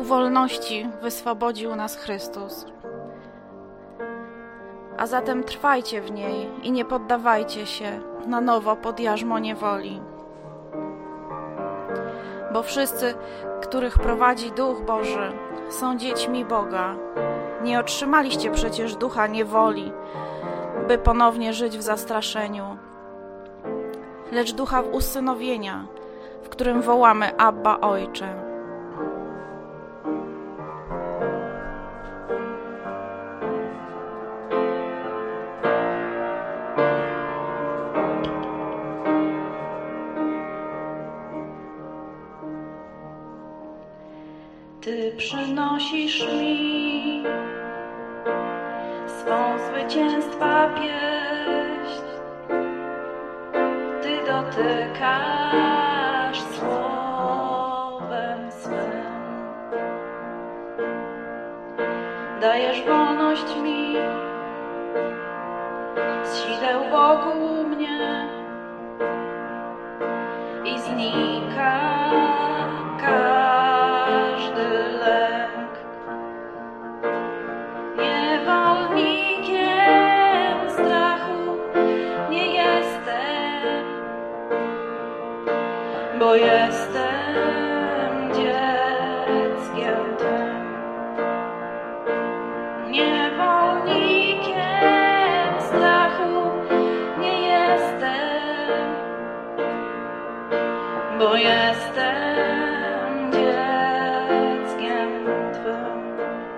wolności wyswobodził nas Chrystus. A zatem trwajcie w niej i nie poddawajcie się na nowo pod jarzmo niewoli. Bo wszyscy, których prowadzi Duch Boży, są dziećmi Boga. Nie otrzymaliście przecież ducha niewoli, by ponownie żyć w zastraszeniu, lecz ducha usynowienia, w którym wołamy Abba, Ojcze. Ty przynosisz mi swą zwycięstwa pieśń, Ty dotykasz słowem swym, dajesz wolność mi z sideł wokół mnie i znika każdy lęk. Niewolnikiem strachu nie jestem, bo jestem dzieckiem Twym. Niewolnikiem strachu nie jestem, bo jestem dzieckiem Twym.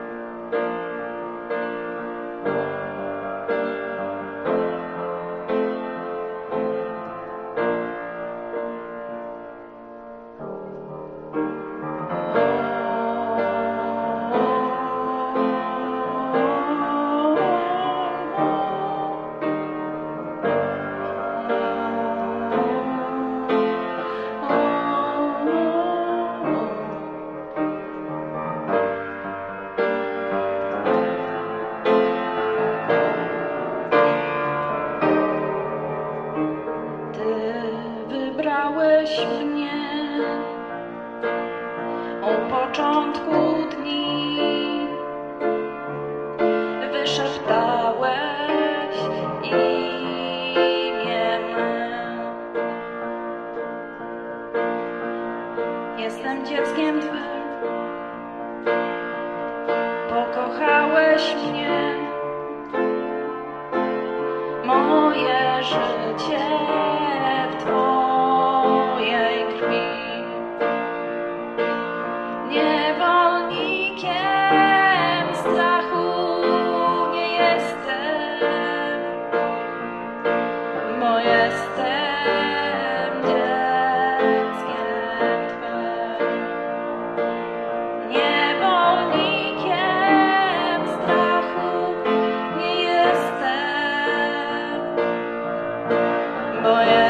Wybrałeś mnie o początku dni, wyszeptałeś imię me. Jestem dzieckiem Twym, pokochałeś mnie, moje życie w Twojej krwi. Niewolnikiem strachu nie jestem, bo jestem dzieckiem Twym. Niewolnikiem strachu nie jestem, bo jestem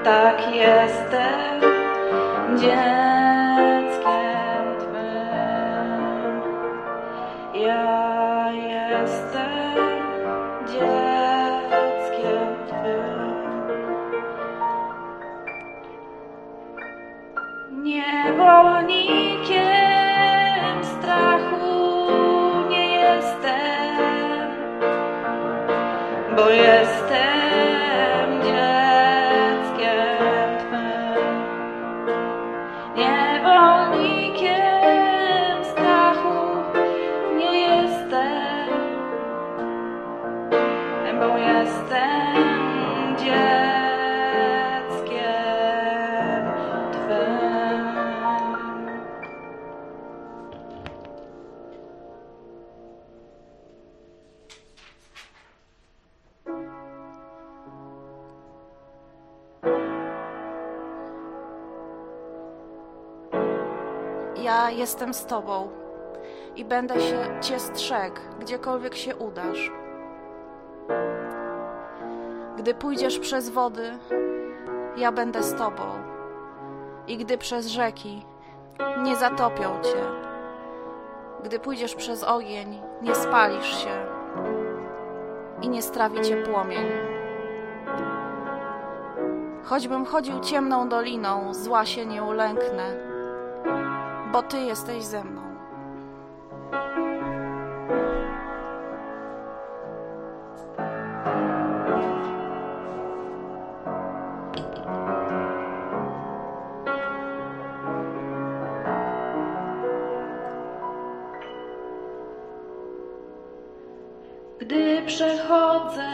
tak jestem dzieckiem Twym. Ja jestem dzieckiem Twym. Niewolnikiem strachu nie jestem, bo jestem dzieckiem Twym. Niewolnikiem strachu nie jestem, bo jestem dzieckiem Twym. Ja jestem z Tobą i będę Cię strzegł, gdziekolwiek się udasz. Gdy pójdziesz przez wody, ja będę z Tobą. I gdy przez rzeki, nie zatopią Cię. Gdy pójdziesz przez ogień, nie spalisz się i nie strawi Cię płomień. Choćbym chodził ciemną doliną, zła się nie ulęknę, bo Ty jesteś ze mną. Gdy przechodzę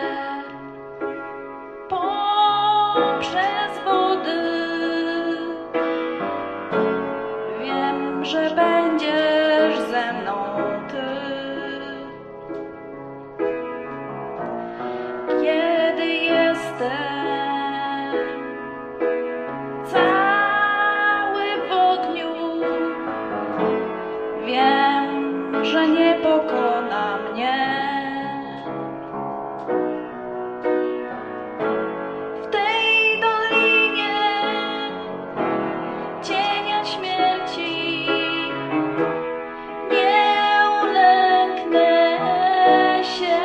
poprzez wody, wiem, że będziesz ze mną Ty. Kiedy jestem cały w ogniu, wiem, że nie pokona mnie. W tej dolinie cienia śmierci nie ulęknę się.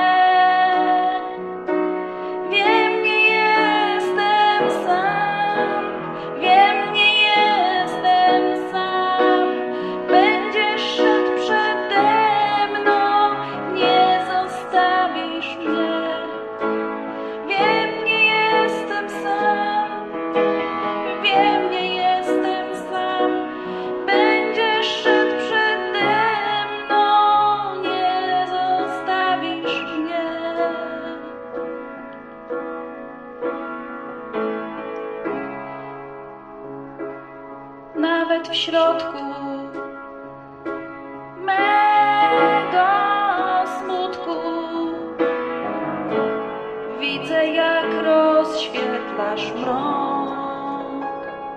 Wiem, nie jestem sam, wiem, nie jestem sam. Będziesz szedł przede mną, nie zostawisz mnie. Wiem, nie jestem sam, wiem, nie jestem sam. Będziesz szedł przede mną, nie zostawisz mnie. Nawet w środku mego smutku widzę, jak rozświetlasz mrok.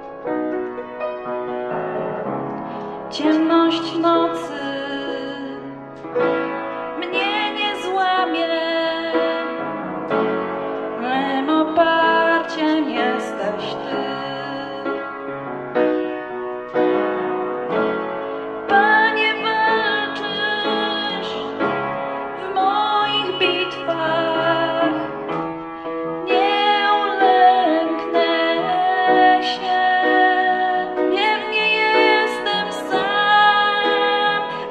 Ciemność nocy mnie nie złamie, mym oparciem jesteś Ty. Panie, walczysz w moich bitwach, nie ulęknę się. Wiem, nie jestem sam,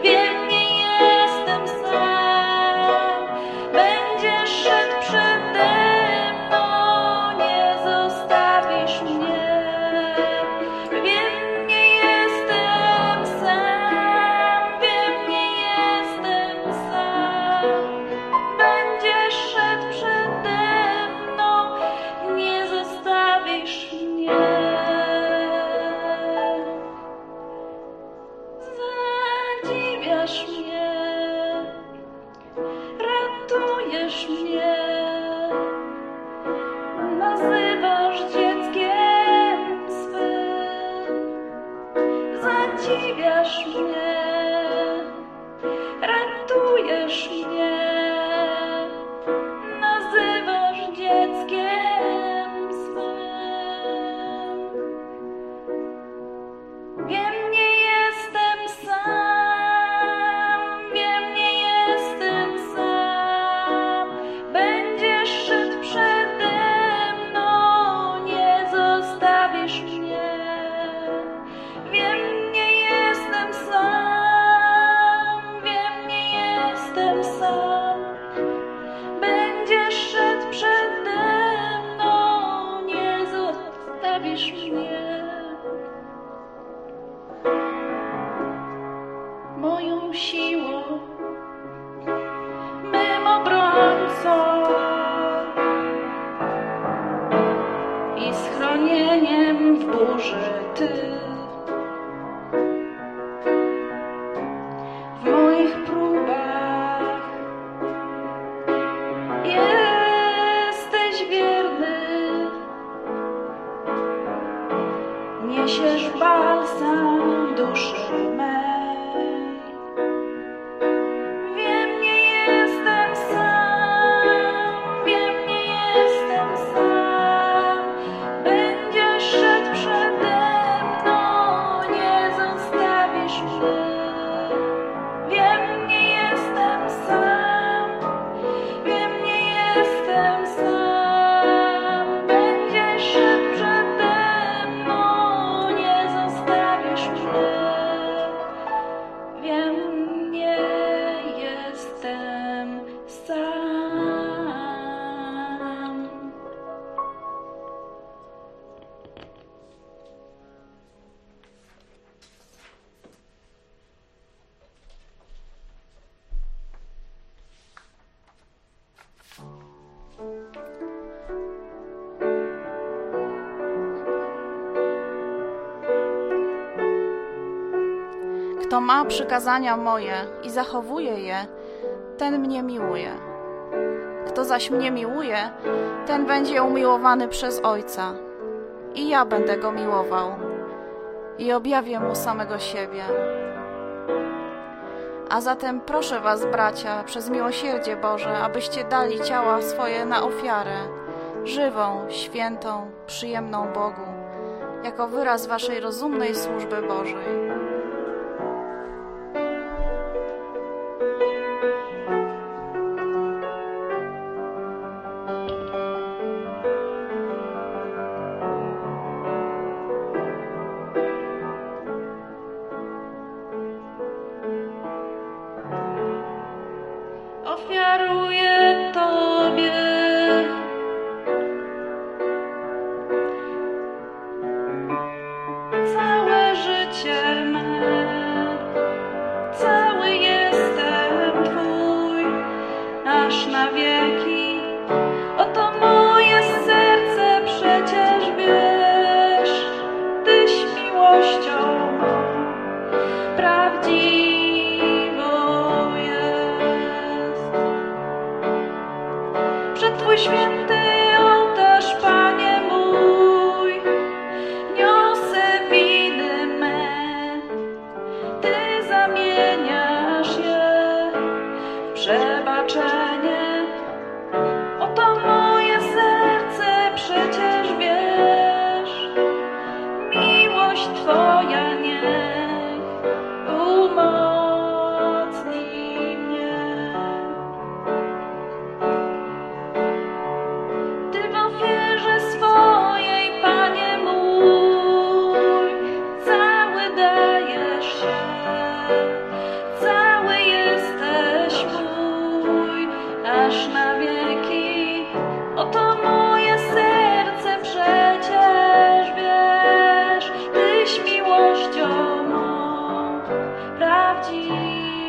burzy Ty. W moich próbach jesteś wierny, niesiesz balsam duszy mej. Wiem, nie jestem sam, wiem, nie jestem sam. Będziesz szedł przede mną, nie zostawisz mnie. Wiem, nie jestem sam, wiem, nie jestem sam. Będziesz szedł przede mną, nie zostawisz mnie. Wiem, nie jestem sam. Kto ma przykazania moje i zachowuje je, ten mnie miłuje. Kto zaś mnie miłuje, ten będzie umiłowany przez Ojca. I ja będę go miłował i objawię mu samego siebie. A zatem proszę was, bracia, przez miłosierdzie Boże, abyście dali ciała swoje na ofiarę, żywą, świętą, przyjemną Bogu, jako wyraz waszej rozumnej służby Bożej. Ofiaruję Tobie całe życie me, cały jestem Twój, aż na wieki. Oto moje serce przecież wiesz, Tyś miłością mą prawdziwą. Przed Twój święty ołtarz, Panie mój, niosę winy me. Ty zamieniasz je w przebaczenie. Oto moje serce przecież wiesz, miłość Twoja niech umocni mnie. Ty w ofierze swojej, Panie mój, cały dajesz się, cały jesteś mój, aż na wieki. Oto moje serce przecież wiesz, Tyś miłością mą prawdziwą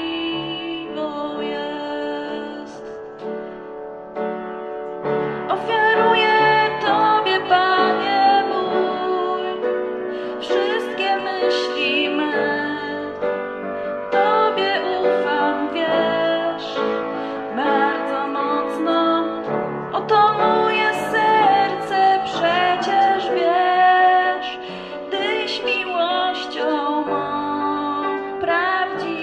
jest. Ofiaruję Tobie, Panie mój, wszystkie myśli me. Tobie ufam, wiesz, bardzo mocno. Oto moje serce przecież wiesz, Tyś miłością mą prawdziwą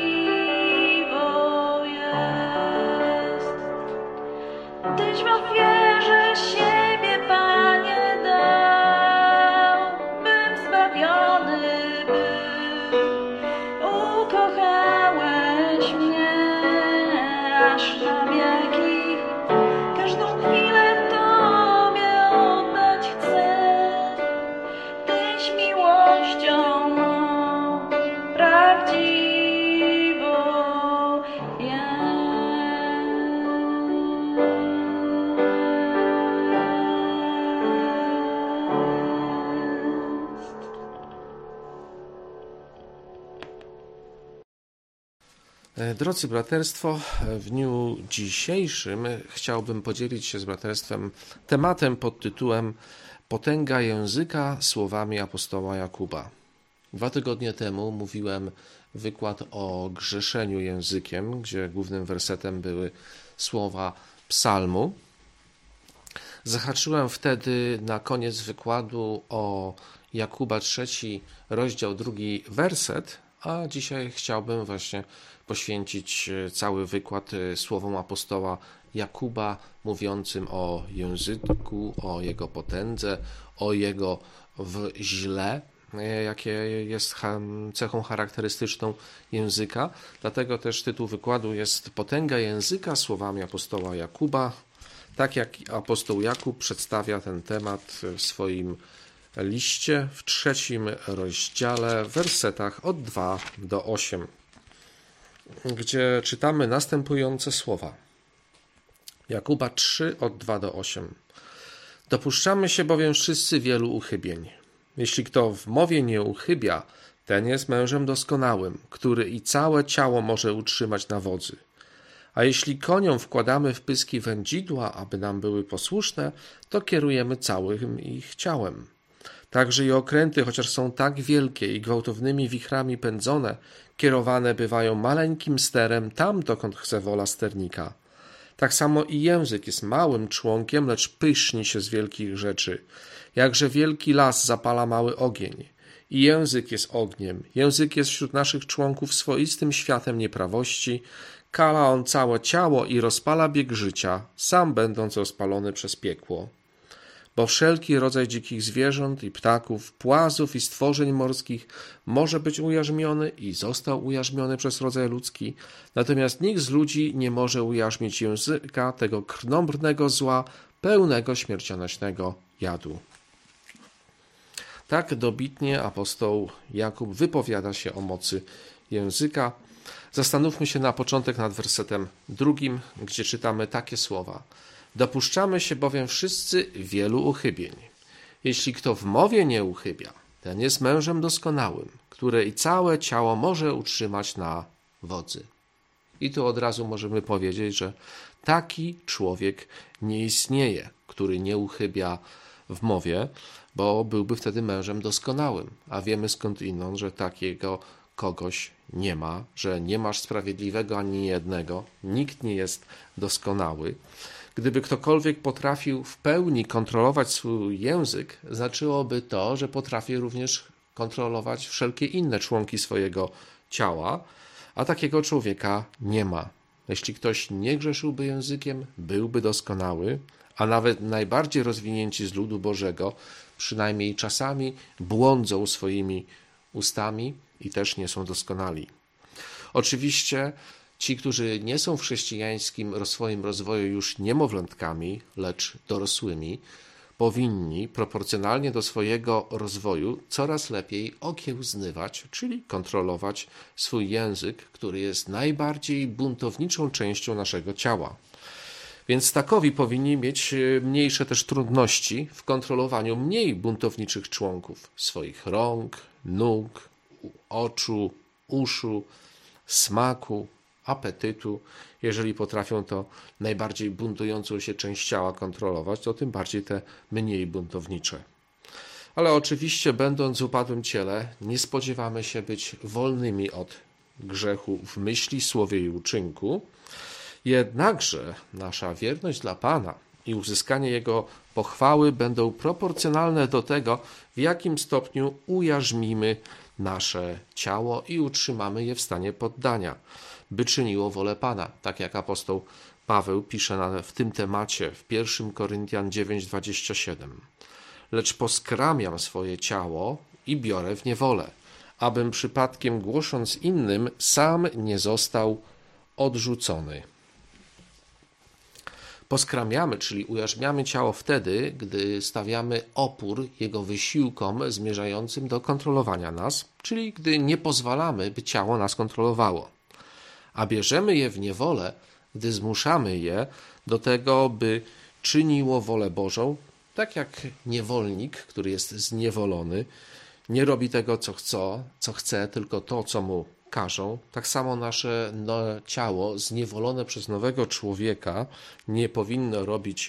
jest. Tyś w ofierze siebie, Panie, dał, bym zbawiony był. Ukochałeś mnie aż na wieki. Każdą chwilę Tobie oddać chcę. Tyś miłością mą prawdziwą jest. Drodzy braterstwo, w dniu dzisiejszym chciałbym podzielić się z braterstwem tematem pod tytułem Potęga języka słowami apostoła Jakuba. 2 tygodnie temu mówiłem wykład o grzeszeniu językiem, gdzie głównym wersetem były słowa psalmu. Zahaczyłem wtedy na koniec wykładu o Jakuba 3, rozdział 2, werset, a dzisiaj chciałbym właśnie poświęcić cały wykład słowom apostoła Jakuba mówiącym o języku, o jego potędze, o jego źle, jakie jest cechą charakterystyczną języka. Dlatego też tytuł wykładu jest Potęga języka słowami apostoła Jakuba. Tak jak apostoł Jakub przedstawia ten temat w swoim liście w 3 rozdziale, w wersetach od 2 do 8, gdzie czytamy następujące słowa. Jakuba 3 od 2 do 8. Dopuszczamy się bowiem wszyscy wielu uchybień. Jeśli kto w mowie nie uchybia, ten jest mężem doskonałym, który i całe ciało może utrzymać na wodzy. A jeśli koniom wkładamy w pyski wędzidła, aby nam były posłuszne, to kierujemy całym ich ciałem. Także i okręty, chociaż są tak wielkie i gwałtownymi wichrami pędzone, kierowane bywają maleńkim sterem tam, dokąd chce wola sternika. Tak samo i język jest małym członkiem, lecz pyszni się z wielkich rzeczy. Jakże wielki las zapala mały ogień. I język jest ogniem. Język jest wśród naszych członków swoistym światem nieprawości. Kala on całe ciało i rozpala bieg życia, sam będąc rozpalony przez piekło. Bo wszelki rodzaj dzikich zwierząt i ptaków, płazów i stworzeń morskich może być ujarzmiony i został ujarzmiony przez rodzaj ludzki, natomiast nikt z ludzi nie może ujarzmić języka tego krnąbrnego zła, pełnego śmiercionośnego jadu. Tak dobitnie apostoł Jakub wypowiada się o mocy języka. Zastanówmy się na początek nad wersetem 2, gdzie czytamy takie słowa. Dopuszczamy się bowiem wszyscy wielu uchybień. Jeśli kto w mowie nie uchybia, ten jest mężem doskonałym, który i całe ciało może utrzymać na wodzy. I tu od razu możemy powiedzieć, że taki człowiek nie istnieje, który nie uchybia w mowie, bo byłby wtedy mężem doskonałym. A wiemy skądinąd, że takiego kogoś nie ma, że nie masz sprawiedliwego ani jednego, nikt nie jest doskonały. Gdyby ktokolwiek potrafił w pełni kontrolować swój język, znaczyłoby to, że potrafi również kontrolować wszelkie inne członki swojego ciała, a takiego człowieka nie ma. Jeśli ktoś nie grzeszyłby językiem, byłby doskonały, a nawet najbardziej rozwinięci z ludu Bożego przynajmniej czasami błądzą swoimi ustami i też nie są doskonali. Oczywiście ci, którzy nie są w chrześcijańskim swoim rozwoju już niemowlątkami, lecz dorosłymi, powinni proporcjonalnie do swojego rozwoju coraz lepiej okiełznywać, czyli kontrolować swój język, który jest najbardziej buntowniczą częścią naszego ciała. Więc takowi powinni mieć mniejsze też trudności w kontrolowaniu mniej buntowniczych członków swoich rąk, nóg, oczu, uszu, smaku, apetytu. Jeżeli potrafią to najbardziej buntującą się część ciała kontrolować, to tym bardziej te mniej buntownicze. Ale oczywiście, będąc w upadłym ciele, nie spodziewamy się być wolnymi od grzechu w myśli, słowie i uczynku. Jednakże nasza wierność dla Pana i uzyskanie Jego pochwały będą proporcjonalne do tego, w jakim stopniu ujarzmimy nasze ciało i utrzymamy je w stanie poddania, by czyniło wolę Pana, tak jak apostoł Paweł pisze w tym temacie w 1 Koryntian 9:27. Lecz poskramiam swoje ciało i biorę w niewolę, abym przypadkiem głosząc innym sam nie został odrzucony. Poskramiamy, czyli ujarzmiamy ciało wtedy, gdy stawiamy opór jego wysiłkom zmierzającym do kontrolowania nas, czyli gdy nie pozwalamy, by ciało nas kontrolowało. A bierzemy je w niewolę, gdy zmuszamy je do tego, by czyniło wolę Bożą, tak jak niewolnik, który jest zniewolony, nie robi tego, co chce, tylko to, co mu każą. Tak samo nasze ciało zniewolone przez nowego człowieka nie powinno robić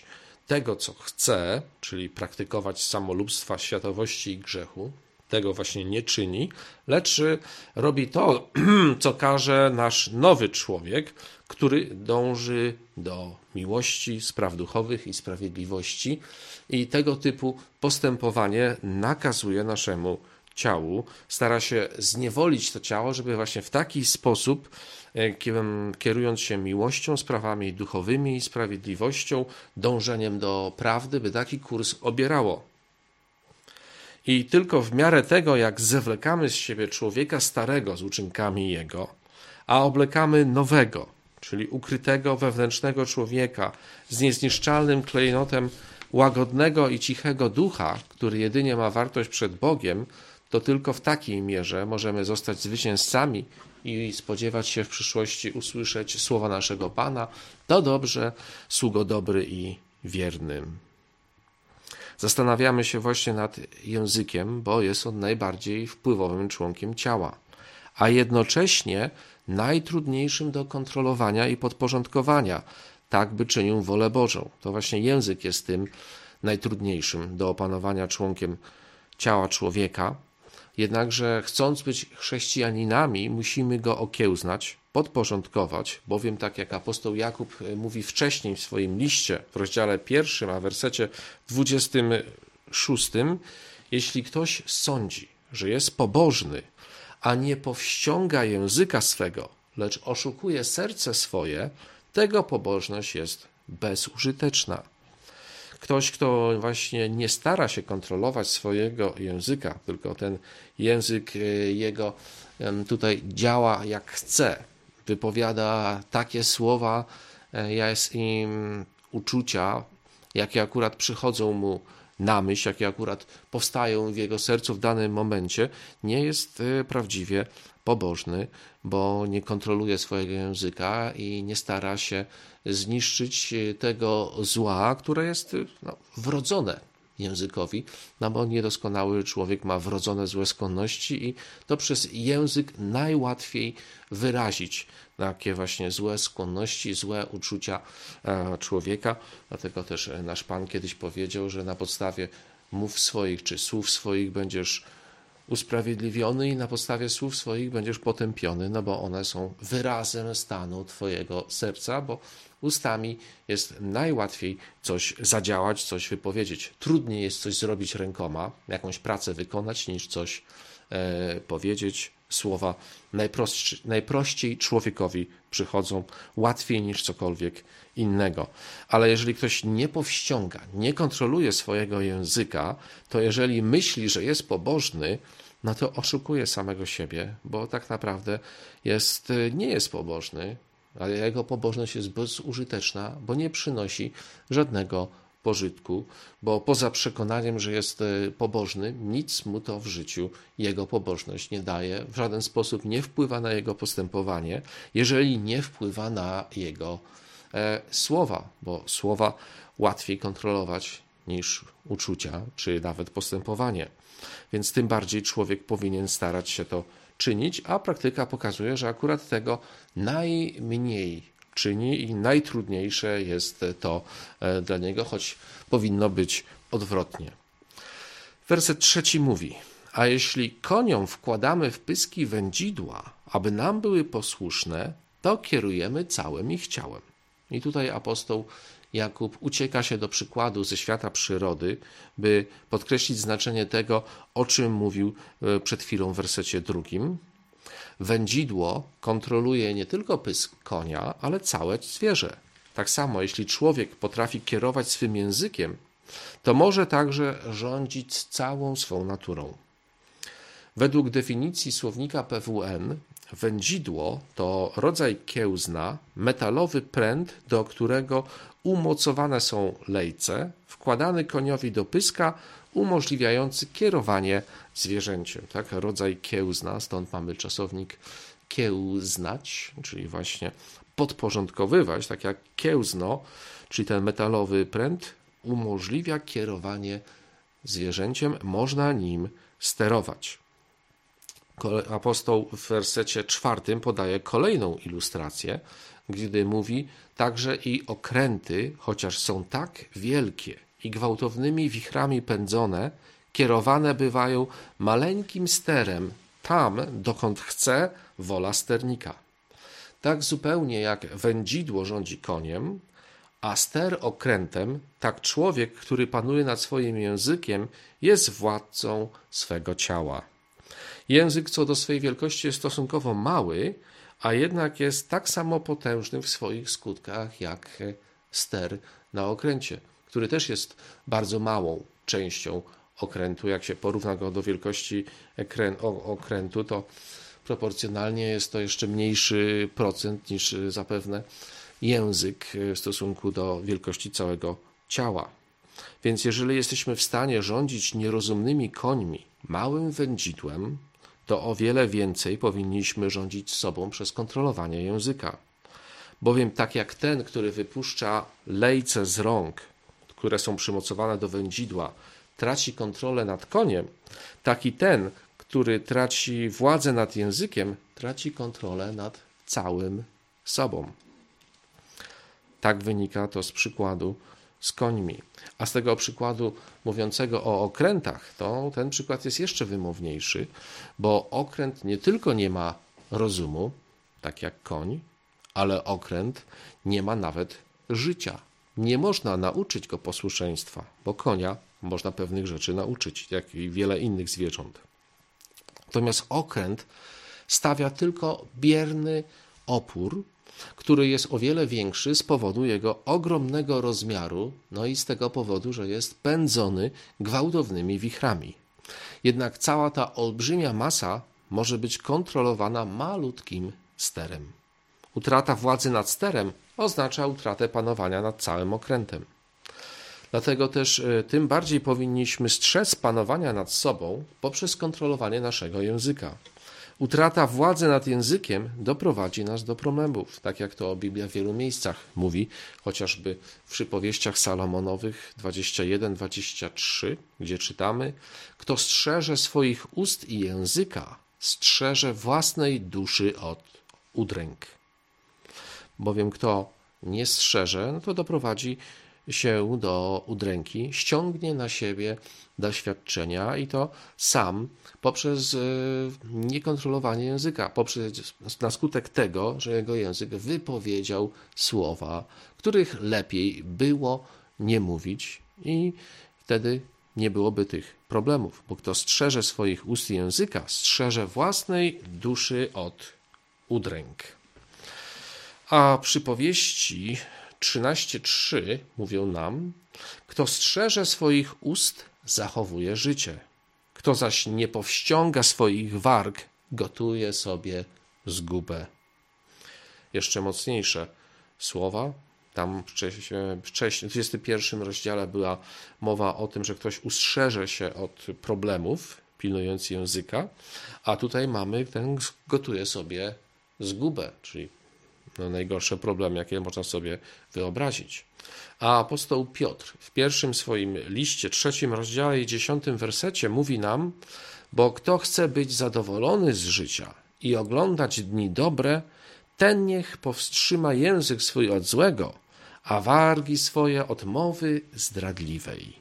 tego, co chce, czyli praktykować samolubstwa, światowości i grzechu, tego właśnie nie czyni, lecz robi to, co każe nasz nowy człowiek, który dąży do miłości, spraw duchowych i sprawiedliwości, i tego typu postępowanie nakazuje naszemu ciału, stara się zniewolić to ciało, żeby właśnie w taki sposób, kierując się miłością, sprawami duchowymi i sprawiedliwością, dążeniem do prawdy, by taki kurs obierało. I tylko w miarę tego, jak zewlekamy z siebie człowieka starego z uczynkami jego, a oblekamy nowego, czyli ukrytego wewnętrznego człowieka z niezniszczalnym klejnotem łagodnego i cichego ducha, który jedynie ma wartość przed Bogiem, to tylko w takiej mierze możemy zostać zwycięzcami i spodziewać się w przyszłości usłyszeć słowa naszego Pana: to dobrze, sługo dobry i wierny. Zastanawiamy się właśnie nad językiem, bo jest on najbardziej wpływowym członkiem ciała, a jednocześnie najtrudniejszym do kontrolowania i podporządkowania, tak by czynił wolę Bożą. To właśnie język jest tym najtrudniejszym do opanowania członkiem ciała człowieka. Jednakże chcąc być chrześcijaninami, musimy go okiełznać, podporządkować, bowiem tak jak apostoł Jakub mówi wcześniej w swoim liście, w rozdziale 1, a wersecie 26, jeśli ktoś sądzi, że jest pobożny, a nie powściąga języka swego, lecz oszukuje serce swoje, tego pobożność jest bezużyteczna. Ktoś, kto właśnie nie stara się kontrolować swojego języka, tylko ten język jego tutaj działa jak chce, wypowiada takie słowa, uczucia, jakie akurat przychodzą mu na myśl, jakie akurat powstają w jego sercu w danym momencie, nie jest prawdziwie pobożny, bo nie kontroluje swojego języka i nie stara się zniszczyć tego zła, które jest wrodzone językowi, bo niedoskonały człowiek ma wrodzone złe skłonności i to przez język najłatwiej wyrazić takie właśnie złe skłonności, złe uczucia człowieka. Dlatego też nasz Pan kiedyś powiedział, że na podstawie mów swoich czy słów swoich będziesz usprawiedliwiony i na podstawie słów swoich będziesz potępiony, bo one są wyrazem stanu twojego serca, bo ustami jest najłatwiej coś zadziałać, coś wypowiedzieć. Trudniej jest coś zrobić rękoma, jakąś pracę wykonać, niż coś powiedzieć. Słowa najprościej człowiekowi przychodzą, łatwiej niż cokolwiek innego. Ale jeżeli ktoś nie powściąga, nie kontroluje swojego języka, to jeżeli myśli, że jest pobożny, no to oszukuje samego siebie, bo tak naprawdę nie jest pobożny, ale jego pobożność jest bezużyteczna, bo nie przynosi żadnego pożytku, bo poza przekonaniem, że jest pobożny, nic mu to w życiu jego pobożność nie daje, w żaden sposób nie wpływa na jego postępowanie, jeżeli nie wpływa na jego słowa, bo słowa łatwiej kontrolować niż uczucia, czy nawet postępowanie. Więc tym bardziej człowiek powinien starać się to czynić, a praktyka pokazuje, że akurat tego najmniej czyni i najtrudniejsze jest to dla niego, choć powinno być odwrotnie. Werset 3 mówi: a jeśli koniom wkładamy w pyski wędzidła, aby nam były posłuszne, to kierujemy całym ich ciałem. I tutaj apostoł Jakub ucieka się do przykładu ze świata przyrody, by podkreślić znaczenie tego, o czym mówił przed chwilą w wersecie 2. Wędzidło kontroluje nie tylko pysk konia, ale całe zwierzę. Tak samo, jeśli człowiek potrafi kierować swym językiem, to może także rządzić całą swą naturą. Według definicji słownika PWN, wędzidło to rodzaj kiełzna, metalowy pręt, do którego umocowane są lejce, wkładany koniowi do pyska, umożliwiający kierowanie zwierzęciem. Tak? Rodzaj kiełzna, stąd mamy czasownik kiełznać, czyli właśnie podporządkowywać, tak jak kiełzno, czyli ten metalowy pręt umożliwia kierowanie zwierzęciem, można nim sterować. Apostoł w wersecie 4 podaje kolejną ilustrację, gdy mówi także i okręty, chociaż są tak wielkie i gwałtownymi wichrami pędzone, kierowane bywają maleńkim sterem tam, dokąd chce wola sternika. Tak zupełnie jak wędzidło rządzi koniem, a ster okrętem, tak człowiek, który panuje nad swoim językiem, jest władcą swego ciała. Język co do swej wielkości jest stosunkowo mały, a jednak jest tak samo potężny w swoich skutkach jak ster na okręcie, który też jest bardzo małą częścią okrętu. Jak się porówna go do wielkości okrętu, to proporcjonalnie jest to jeszcze mniejszy procent niż zapewne język w stosunku do wielkości całego ciała. Więc jeżeli jesteśmy w stanie rządzić nierozumnymi końmi, małym wędzidłem, to o wiele więcej powinniśmy rządzić sobą przez kontrolowanie języka. Bowiem tak jak ten, który wypuszcza lejce z rąk, które są przymocowane do wędzidła, traci kontrolę nad koniem, tak i ten, który traci władzę nad językiem, traci kontrolę nad całym sobą. Tak wynika to z przykładu z końmi. A z tego przykładu mówiącego o okrętach, to ten przykład jest jeszcze wymowniejszy, bo okręt nie tylko nie ma rozumu, tak jak koń, ale okręt nie ma nawet życia. Nie można nauczyć go posłuszeństwa, bo konia można pewnych rzeczy nauczyć, jak i wiele innych zwierząt. Natomiast okręt stawia tylko bierny opór, który jest o wiele większy z powodu jego ogromnego rozmiaru, no i z tego powodu, że jest pędzony gwałtownymi wichrami. Jednak cała ta olbrzymia masa może być kontrolowana malutkim sterem. Utrata władzy nad sterem oznacza utratę panowania nad całym okrętem. Dlatego też tym bardziej powinniśmy strzec panowania nad sobą poprzez kontrolowanie naszego języka. Utrata władzy nad językiem doprowadzi nas do problemów, tak jak to Biblia w wielu miejscach mówi, chociażby w przypowieściach Salomonowych 21-23, gdzie czytamy: kto strzeże swoich ust i języka, strzeże własnej duszy od udręk. Bowiem kto nie strzeże, no to doprowadzi się do udręki, ściągnie na siebie doświadczenia i to sam poprzez niekontrolowanie języka, na skutek tego, że jego język wypowiedział słowa, których lepiej było nie mówić i wtedy nie byłoby tych problemów, bo kto strzeże swoich ust i języka, strzeże własnej duszy od udręk. A przypowieści 13:3 mówią nam: kto strzeże swoich ust, zachowuje życie. Kto zaś nie powściąga swoich warg, gotuje sobie zgubę. Jeszcze mocniejsze słowa. Tam wcześniej, w 21 rozdziale była mowa o tym, że ktoś ustrzeże się od problemów, pilnując języka, a tutaj mamy ten gotuje sobie zgubę, czyli najgorsze problemy, jakie można sobie wyobrazić. A apostoł Piotr w pierwszym swoim liście, 3 rozdziale i 10 wersecie mówi nam: bo kto chce być zadowolony z życia i oglądać dni dobre, ten niech powstrzyma język swój od złego, a wargi swoje od mowy zdradliwej.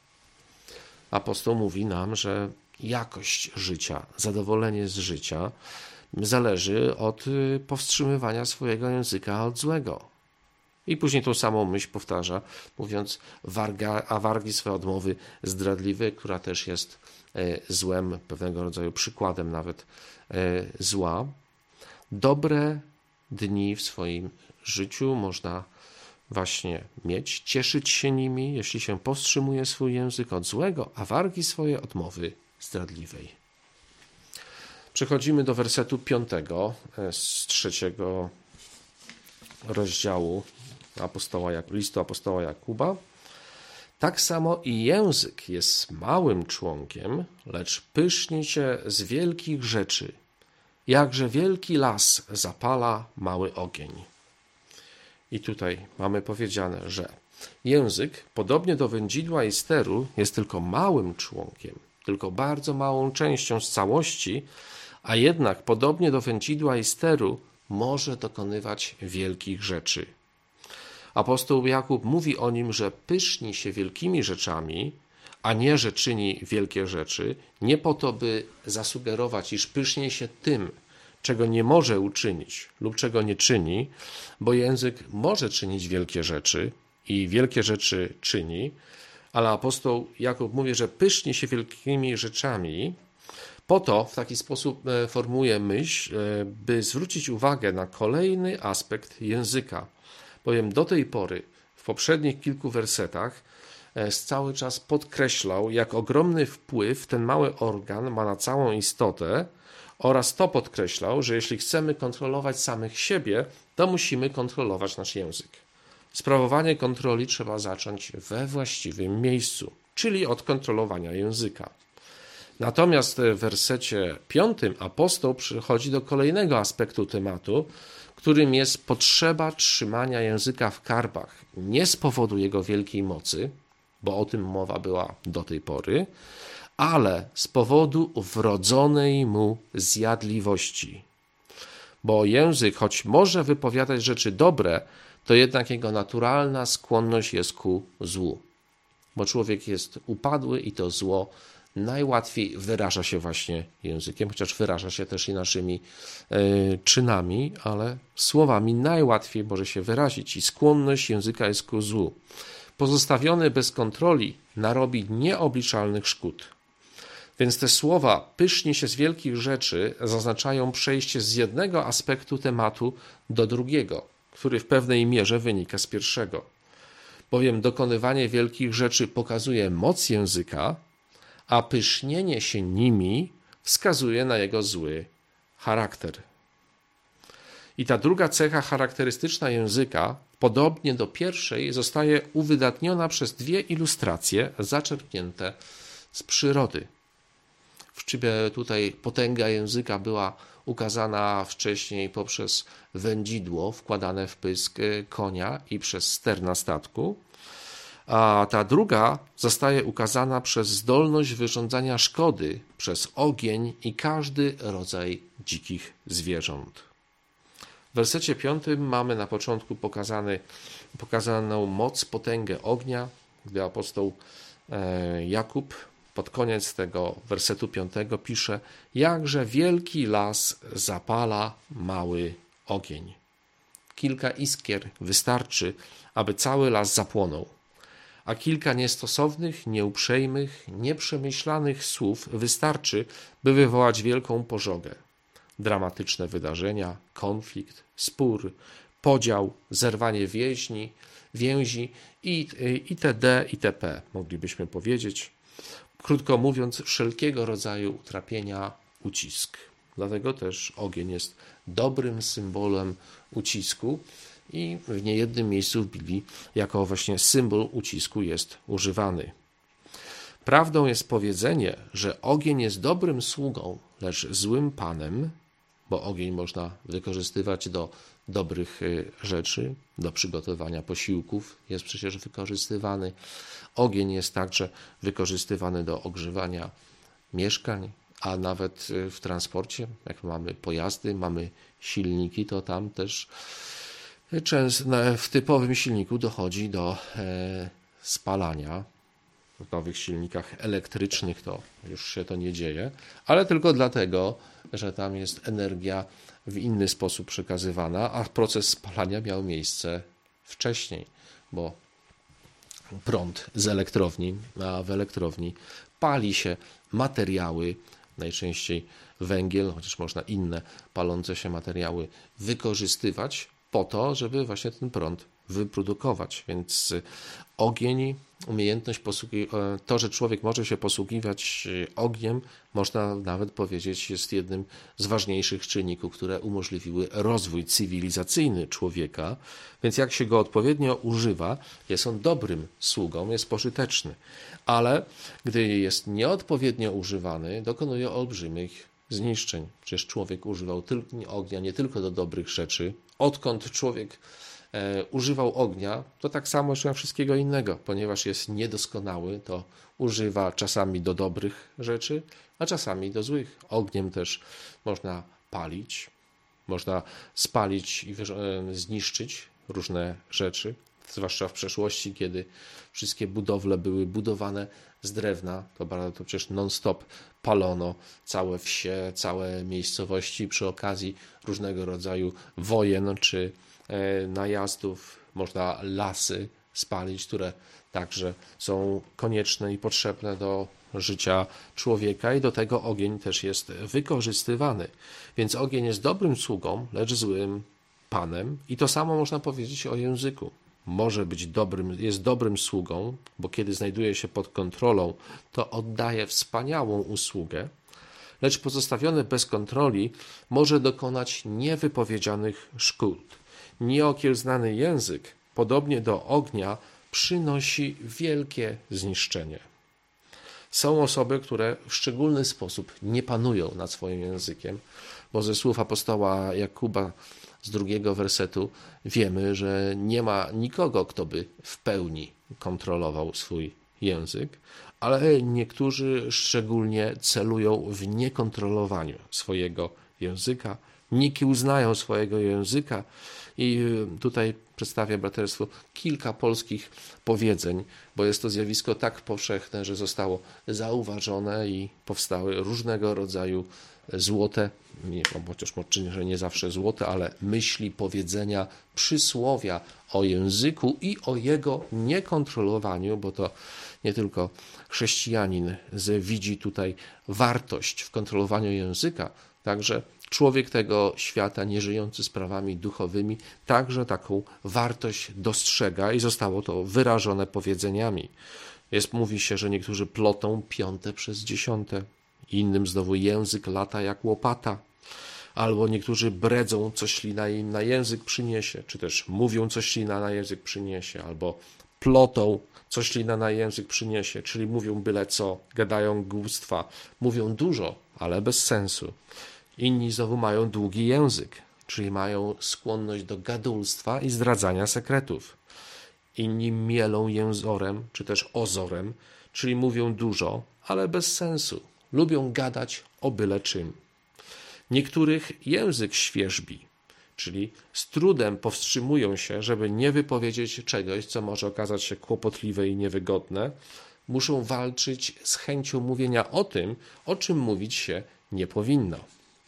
Apostoł mówi nam, że jakość życia, zadowolenie z życia zależy od powstrzymywania swojego języka od złego. I później tą samą myśl powtarza, mówiąc: a wargi swoje od mowy zdradliwej, która też jest złem, pewnego rodzaju przykładem nawet zła. Dobre dni w swoim życiu można właśnie mieć, cieszyć się nimi, jeśli się powstrzymuje swój język od złego, a wargi swoje od mowy zdradliwej. Przechodzimy do wersetu 5 z 3 rozdziału listu apostoła Jakuba. Tak samo i język jest małym członkiem, lecz pyszni się z wielkich rzeczy. Jakże wielki las zapala mały ogień. I tutaj mamy powiedziane, że język, podobnie do wędzidła i steru, jest tylko małym członkiem, tylko bardzo małą częścią z całości, a jednak podobnie do wędzidła i steru może dokonywać wielkich rzeczy. Apostoł Jakub mówi o nim, że pyszni się wielkimi rzeczami, a nie, że czyni wielkie rzeczy, nie po to, by zasugerować, iż pysznie się tym, czego nie może uczynić lub czego nie czyni, bo język może czynić wielkie rzeczy i wielkie rzeczy czyni, ale apostoł Jakub mówi, że pysznie się wielkimi rzeczami, po to w taki sposób formułuje myśl, by zwrócić uwagę na kolejny aspekt języka. Bowiem do tej pory, w poprzednich kilku wersetach, cały czas podkreślał, jak ogromny wpływ ten mały organ ma na całą istotę oraz to podkreślał, że jeśli chcemy kontrolować samych siebie, to musimy kontrolować nasz język. Sprawowanie kontroli trzeba zacząć we właściwym miejscu, czyli od kontrolowania języka. Natomiast w wersecie 5 apostoł przychodzi do kolejnego aspektu tematu, którym jest potrzeba trzymania języka w karbach, nie z powodu jego wielkiej mocy, bo o tym mowa była do tej pory, ale z powodu wrodzonej mu zjadliwości. Bo język, choć może wypowiadać rzeczy dobre, to jednak jego naturalna skłonność jest ku złu. Bo człowiek jest upadły i to zło najłatwiej wyraża się właśnie językiem, chociaż wyraża się też i naszymi czynami, ale słowami najłatwiej może się wyrazić i skłonność języka jest ku złu. Pozostawiony bez kontroli narobi nieobliczalnych szkód. Więc te słowa pysznie się z wielkich rzeczy zaznaczają przejście z jednego aspektu tematu do drugiego, który w pewnej mierze wynika z pierwszego. Bowiem dokonywanie wielkich rzeczy pokazuje moc języka, a pysznienie się nimi wskazuje na jego zły charakter. I ta druga cecha charakterystyczna języka, podobnie do pierwszej, zostaje uwydatniona przez dwie ilustracje zaczerpnięte z przyrody. Tutaj potęga języka była ukazana wcześniej poprzez wędzidło wkładane w pysk konia i przez ster na statku, a ta druga zostaje ukazana przez zdolność wyrządzania szkody przez ogień i każdy rodzaj dzikich zwierząt. W wersecie 5 mamy na początku pokazaną moc, potęgę ognia, gdy apostoł Jakub pod koniec tego wersetu 5 pisze: jakże wielki las zapala mały ogień. Kilka iskier wystarczy, aby cały las zapłonął, a kilka niestosownych, nieuprzejmych, nieprzemyślanych słów wystarczy, by wywołać wielką pożogę. Dramatyczne wydarzenia, konflikt, spór, podział, zerwanie więzi itd. itp. moglibyśmy powiedzieć. Krótko mówiąc, wszelkiego rodzaju utrapienia, ucisk. Dlatego też ogień jest dobrym symbolem ucisku i w niejednym miejscu w Biblii jako właśnie symbol ucisku jest używany. Prawdą jest powiedzenie, że ogień jest dobrym sługą, lecz złym panem, bo ogień można wykorzystywać do dobrych rzeczy, do przygotowania posiłków jest przecież wykorzystywany. Ogień jest także wykorzystywany do ogrzewania mieszkań, a nawet w transporcie, jak mamy pojazdy, mamy silniki, to tam też często w typowym silniku dochodzi do spalania. W nowych silnikach elektrycznych to już się to nie dzieje, ale tylko dlatego, że tam jest energia w inny sposób przekazywana, a proces spalania miał miejsce wcześniej, bo prąd z elektrowni, a w elektrowni pali się materiały, najczęściej węgiel, chociaż można inne palące się materiały wykorzystywać po to, żeby właśnie ten prąd wyprodukować. Więc ogień, umiejętność to, że człowiek może się posługiwać ogniem, można nawet powiedzieć, jest jednym z ważniejszych czynników, które umożliwiły rozwój cywilizacyjny człowieka. Więc jak się go odpowiednio używa, jest on dobrym sługą, jest pożyteczny. Ale gdy jest nieodpowiednio używany, dokonuje olbrzymich zniszczeń. Przecież człowiek używał ognia nie tylko do dobrych rzeczy. Odkąd człowiek używał ognia, to tak samo jak wszystkiego innego, ponieważ jest niedoskonały, to używa czasami do dobrych rzeczy, a czasami do złych. Ogniem też można palić, Można spalić i zniszczyć różne rzeczy, zwłaszcza w przeszłości, kiedy wszystkie budowle były budowane z drewna, to przecież non-stop palono całe wsie, całe miejscowości przy okazji różnego rodzaju wojen czy najazdów. Można lasy spalić, które także są konieczne i potrzebne do życia człowieka i do tego ogień też jest wykorzystywany. Więc ogień jest dobrym sługą, lecz złym panem i to samo można powiedzieć o języku. Może być jest dobrym sługą, bo kiedy znajduje się pod kontrolą, to oddaje wspaniałą usługę, lecz pozostawiony bez kontroli może dokonać niewypowiedzianych szkód. Nieokiełznany język, podobnie do ognia, przynosi wielkie zniszczenie. Są osoby, które w szczególny sposób nie panują nad swoim językiem, bo ze słów apostoła Jakuba z 2 wersetu wiemy, że nie ma nikogo, kto by w pełni kontrolował swój język, ale niektórzy szczególnie celują w niekontrolowaniu swojego języka, nie kiełznają swojego języka i tutaj przedstawię braterstwu kilka polskich powiedzeń, bo jest to zjawisko tak powszechne, że zostało zauważone i powstały różnego rodzaju złote, chociaż może nie zawsze złote, ale myśli, powiedzenia, przysłowia o języku i o jego niekontrolowaniu, bo to nie tylko chrześcijanin widzi tutaj wartość w kontrolowaniu języka, także człowiek tego świata, nie żyjący sprawami duchowymi, także taką wartość dostrzega i zostało to wyrażone powiedzeniami. Mówi się, że niektórzy plotą 5 przez 10, innym znowu język lata jak łopata, albo niektórzy bredzą, co ślina im na język przyniesie, czy też mówią, co ślina na język przyniesie, albo plotą, co ślina na język przyniesie, czyli mówią byle co, gadają głupstwa, mówią dużo, ale bez sensu. Inni znowu mają długi język, czyli mają skłonność do gadulstwa i zdradzania sekretów. Inni mielą jęzorem, czy też ozorem, czyli mówią dużo, ale bez sensu. Lubią gadać o byle czym. Niektórych język świerzbi, czyli z trudem powstrzymują się, żeby nie wypowiedzieć czegoś, co może okazać się kłopotliwe i niewygodne. Muszą walczyć z chęcią mówienia o tym, o czym mówić się nie powinno.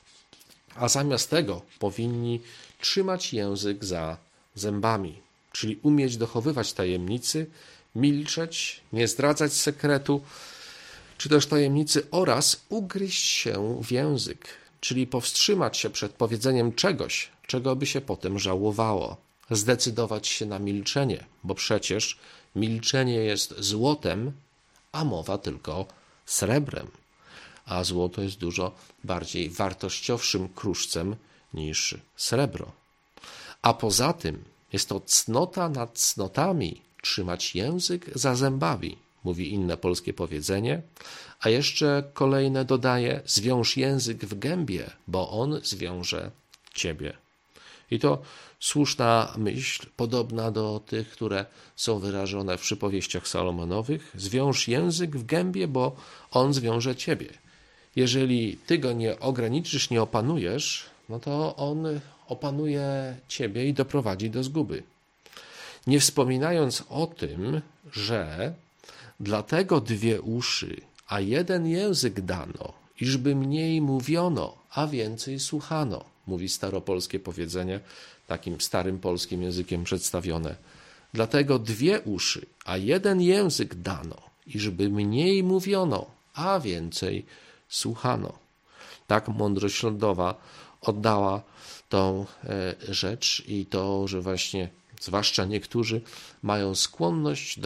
A zamiast tego powinni trzymać język za zębami, czyli umieć dochowywać tajemnicy, milczeć, nie zdradzać sekretu, czy też tajemnicy oraz ugryźć się w język, czyli powstrzymać się przed powiedzeniem czegoś, czego by się potem żałowało, zdecydować się na milczenie, bo przecież milczenie jest złotem, a mowa tylko srebrem. A złoto jest dużo bardziej wartościowszym kruszcem niż srebro. A poza tym jest to cnota nad cnotami trzymać język za zębami, mówi inne polskie powiedzenie, a jeszcze kolejne dodaje: zwiąż język w gębie, bo on zwiąże ciebie. I to słuszna myśl, podobna do tych, które są wyrażone w przypowieściach Salomonowych. Zwiąż język w gębie, bo on zwiąże ciebie. Jeżeli ty go nie ograniczysz, nie opanujesz, no to on opanuje ciebie i doprowadzi do zguby. Nie wspominając o tym, że dlatego 2 uszy, a 1 język dano, iżby mniej mówiono, a więcej słuchano, mówi staropolskie powiedzenie, takim starym polskim językiem przedstawione. Dlatego 2 uszy, a 1 język dano, iżby mniej mówiono, a więcej słuchano. Tak mądrość ludowa oddała tą rzecz i to, że właśnie zwłaszcza niektórzy mają skłonność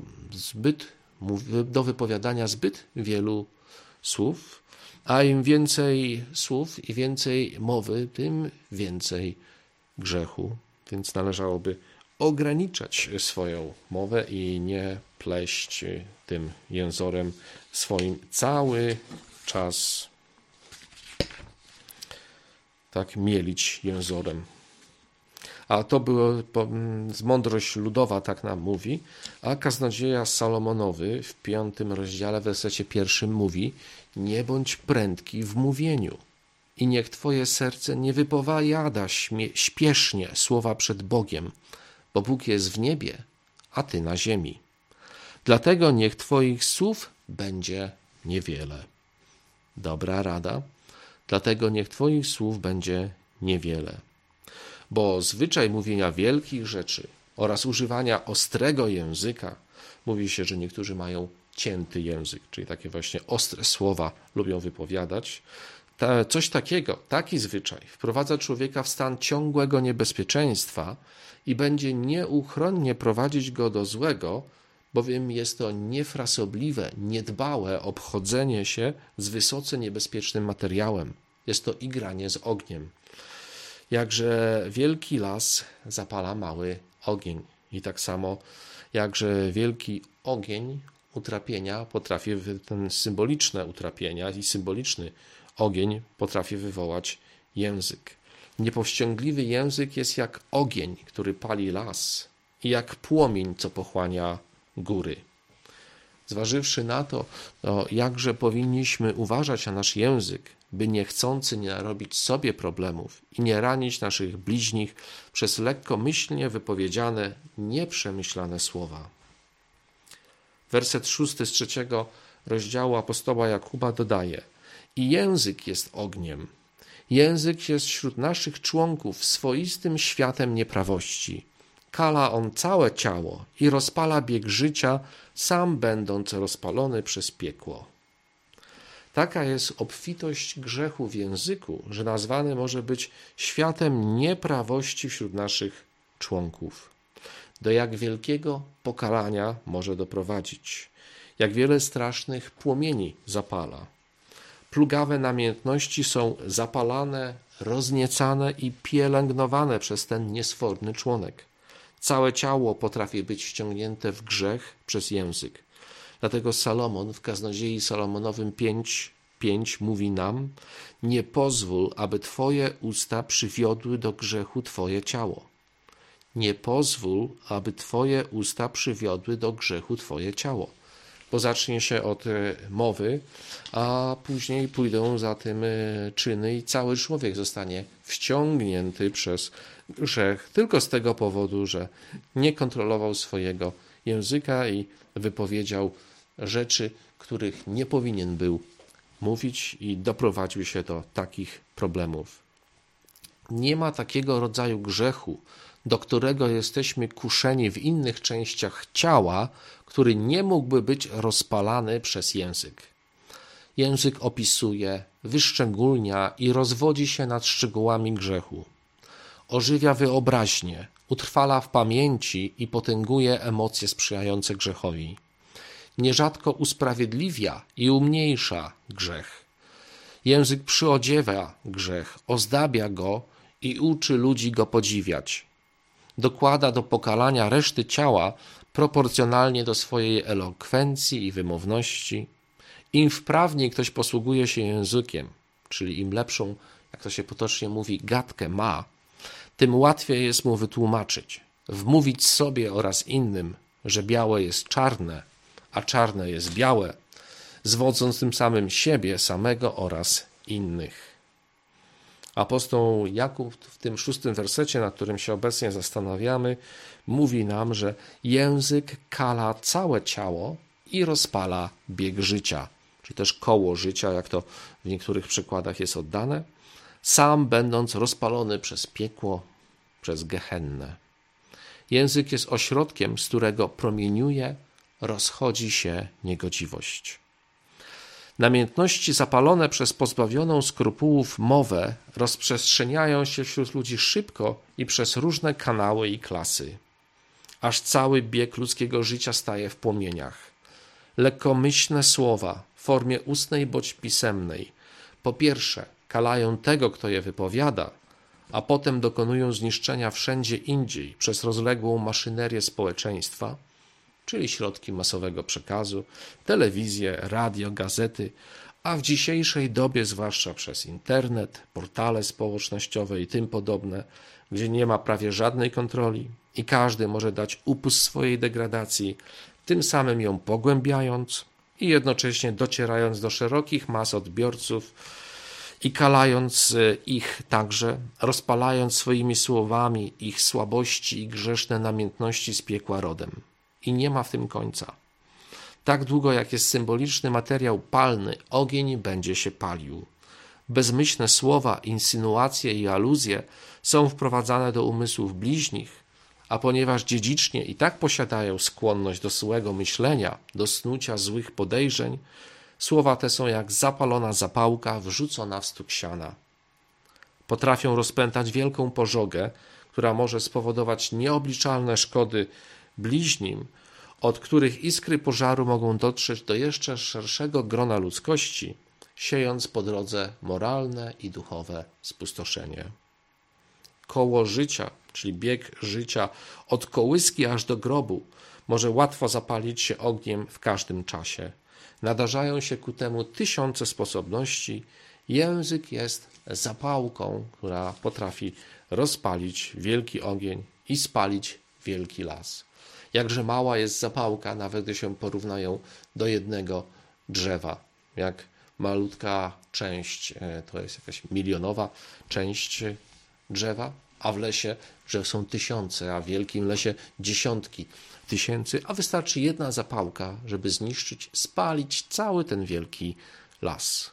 do wypowiadania zbyt wielu słów, a im więcej słów i więcej mowy, tym więcej grzechu. Więc należałoby ograniczać swoją mowę i nie pleść tym jęzorem swoim cały czas, tak mielić jęzorem. A to było mądrość ludowa, tak nam mówi, a kaznodzieja Salomonowy w 5 rozdziale, w wersecie 1 mówi: nie bądź prędki w mówieniu. i niech Twoje serce nie wypowiada śpiesznie słowa przed Bogiem, bo Bóg jest w niebie, a Ty na ziemi. Dlatego niech Twoich słów będzie niewiele. Dobra rada. Dlatego niech Twoich słów będzie niewiele. Bo zwyczaj mówienia wielkich rzeczy oraz używania ostrego języka, mówi się, że niektórzy mają cięty język, czyli takie właśnie ostre słowa lubią wypowiadać. Coś takiego, taki zwyczaj wprowadza człowieka w stan ciągłego niebezpieczeństwa i będzie nieuchronnie prowadzić go do złego, bowiem jest to niefrasobliwe, niedbałe obchodzenie się z wysoce niebezpiecznym materiałem. Jest to igranie z ogniem. Jakże wielki las zapala mały ogień. I tak samo jakże wielki ogień utrapienia potrafi, ten symboliczne utrapienia i symboliczny ogień potrafi wywołać język. Niepowściągliwy język jest jak ogień, który pali las i jak płomień, co pochłania góry. Zważywszy na to, jakże powinniśmy uważać na nasz język, by niechcący nie narobić sobie problemów i nie ranić naszych bliźnich przez lekkomyślnie wypowiedziane, nieprzemyślane słowa. Werset 6 z 3 rozdziału apostoła Jakuba dodaje: i język jest ogniem. Język jest wśród naszych członków swoistym światem nieprawości. Kala on całe ciało i rozpala bieg życia, sam będąc rozpalony przez piekło. Taka jest obfitość grzechu w języku, że nazwany może być światem nieprawości wśród naszych członków. Do jak wielkiego pokalania może doprowadzić, jak wiele strasznych płomieni zapala. Plugawe namiętności są zapalane, rozniecane i pielęgnowane przez ten niesforny członek. Całe ciało potrafi być wciągnięte w grzech przez język. Dlatego Salomon w Kaznodziei Salomonowym 5:5 mówi nam: nie pozwól, aby Twoje usta przywiodły do grzechu Twoje ciało. Nie pozwól, aby Twoje usta przywiodły do grzechu Twoje ciało. Bo zacznie się od mowy, a później pójdą za tym czyny i cały człowiek zostanie wciągnięty przez grzech tylko z tego powodu, że nie kontrolował swojego języka i wypowiedział rzeczy, których nie powinien był mówić i doprowadził się do takich problemów. Nie ma takiego rodzaju grzechu, do którego jesteśmy kuszeni w innych częściach ciała, który nie mógłby być rozpalany przez język. Język opisuje, wyszczególnia i rozwodzi się nad szczegółami grzechu. Ożywia wyobraźnię, utrwala w pamięci i potęguje emocje sprzyjające grzechowi. Nierzadko usprawiedliwia i umniejsza grzech. Język przyodziewa grzech, ozdabia go i uczy ludzi go podziwiać. Dokłada do pokalania reszty ciała proporcjonalnie do swojej elokwencji i wymowności. Im wprawniej ktoś posługuje się językiem, czyli im lepszą, jak to się potocznie mówi, gadkę ma, tym łatwiej jest mu wytłumaczyć, wmówić sobie oraz innym, że białe jest czarne, a czarne jest białe, zwodząc tym samym siebie samego oraz innych. Apostoł Jakub w tym 6 wersecie, nad którym się obecnie zastanawiamy, mówi nam, że język kala całe ciało i rozpala bieg życia, czy też koło życia, jak to w niektórych przykładach jest oddane, sam będąc rozpalony przez piekło, przez gehennę. Język jest ośrodkiem, z którego promieniuje, rozchodzi się niegodziwość. Namiętności zapalone przez pozbawioną skrupułów mowę rozprzestrzeniają się wśród ludzi szybko i przez różne kanały i klasy, aż cały bieg ludzkiego życia staje w płomieniach. Lekkomyślne słowa w formie ustnej bądź pisemnej po pierwsze kalają tego, kto je wypowiada, a potem dokonują zniszczenia wszędzie indziej przez rozległą maszynerię społeczeństwa, czyli środki masowego przekazu, telewizję, radio, gazety, a w dzisiejszej dobie zwłaszcza przez internet, portale społecznościowe i tym podobne, gdzie nie ma prawie żadnej kontroli i każdy może dać upust swojej degradacji, tym samym ją pogłębiając i jednocześnie docierając do szerokich mas odbiorców i kalając ich także, rozpalając swoimi słowami ich słabości i grzeszne namiętności z piekła rodem. I nie ma w tym końca. Tak długo jak jest symboliczny materiał palny, ogień będzie się palił. Bezmyślne słowa, insynuacje i aluzje są wprowadzane do umysłów bliźnich, a ponieważ dziedzicznie i tak posiadają skłonność do złego myślenia, do snucia złych podejrzeń, słowa te są jak zapalona zapałka wrzucona w stóp siana. Potrafią rozpętać wielką pożogę, która może spowodować nieobliczalne szkody bliźnim, od których iskry pożaru mogą dotrzeć do jeszcze szerszego grona ludzkości, siejąc po drodze moralne i duchowe spustoszenie. Koło życia, czyli bieg życia od kołyski aż do grobu, może łatwo zapalić się ogniem w każdym czasie. Nadarzają się ku temu tysiące sposobności. Język jest zapałką, która potrafi rozpalić wielki ogień i spalić wielki las. Jakże mała jest zapałka, nawet gdy się porównają do jednego drzewa. Jak malutka część, to jest jakaś milionowa część drzewa, a w lesie drzew są tysiące, a w wielkim lesie dziesiątki tysięcy, a wystarczy jedna zapałka, żeby zniszczyć, spalić cały ten wielki las.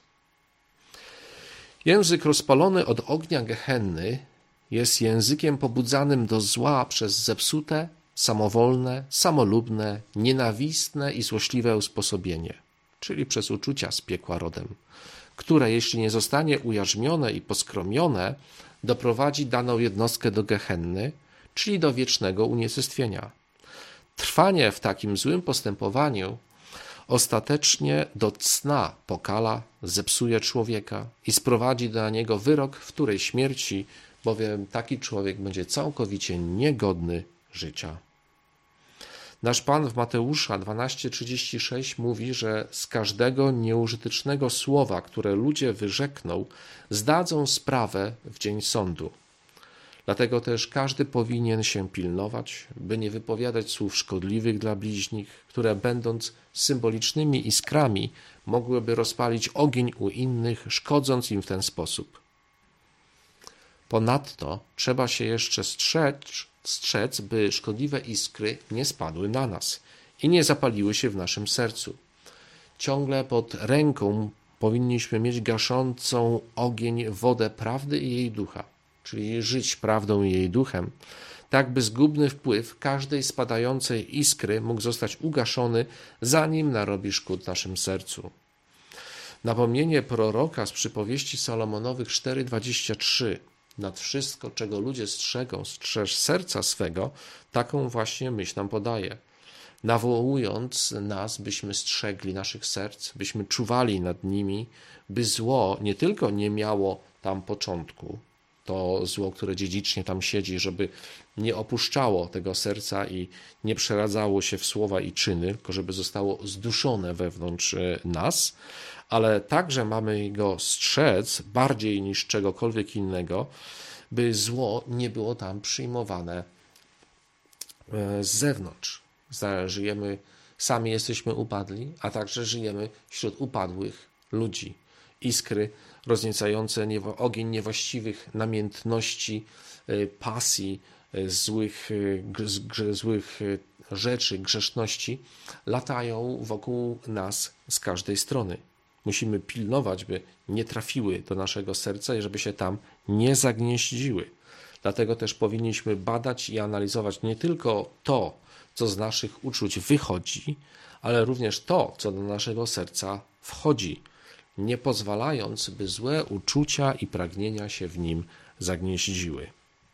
Język rozpalony od ognia gehenny jest językiem pobudzanym do zła przez zepsute, samowolne, samolubne, nienawistne i złośliwe usposobienie, czyli przez uczucia z piekła rodem, które, jeśli nie zostanie ujarzmione i poskromione, doprowadzi daną jednostkę do gehenny, czyli do wiecznego unicestwienia. Trwanie w takim złym postępowaniu ostatecznie do cna pokala, zepsuje człowieka i sprowadzi na niego wyrok wtórej śmierci, bowiem taki człowiek będzie całkowicie niegodny życia. Nasz Pan w Mateusza 12:36 mówi, że z każdego nieużytecznego słowa, które ludzie wyrzekną, zdadzą sprawę w dzień sądu. Dlatego też każdy powinien się pilnować, by nie wypowiadać słów szkodliwych dla bliźnich, które będąc symbolicznymi iskrami mogłyby rozpalić ogień u innych, szkodząc im w ten sposób. Ponadto trzeba się jeszcze strzec, by szkodliwe iskry nie spadły na nas i nie zapaliły się w naszym sercu. Ciągle pod ręką powinniśmy mieć gaszącą ogień wodę prawdy i jej ducha, czyli żyć prawdą i jej duchem, tak by zgubny wpływ każdej spadającej iskry mógł zostać ugaszony, zanim narobi szkód naszym sercu. Napomnienie proroka z przypowieści Salomonowych 4:23: nad wszystko, czego ludzie strzegą, strzeż serca swego, taką właśnie myśl nam podaje, nawołując nas, byśmy strzegli naszych serc, byśmy czuwali nad nimi, by zło nie tylko nie miało tam początku, to zło, które dziedzicznie tam siedzi, żeby nie opuszczało tego serca i nie przeradzało się w słowa i czyny, tylko żeby zostało zduszone wewnątrz nas, ale także mamy go strzec bardziej niż czegokolwiek innego, by zło nie było tam przyjmowane z zewnątrz. Żyjemy, sami jesteśmy upadli, a także żyjemy wśród upadłych ludzi. Iskry rozniecające ogień niewłaściwych namiętności, pasji, złych rzeczy, grzeszności latają wokół nas z każdej strony. Musimy pilnować, by nie trafiły do naszego serca i żeby się tam nie zagnieździły. Dlatego też powinniśmy badać i analizować nie tylko to, co z naszych uczuć wychodzi, ale również to, co do naszego serca wchodzi, nie pozwalając, by złe uczucia i pragnienia się w nim zagnieździły.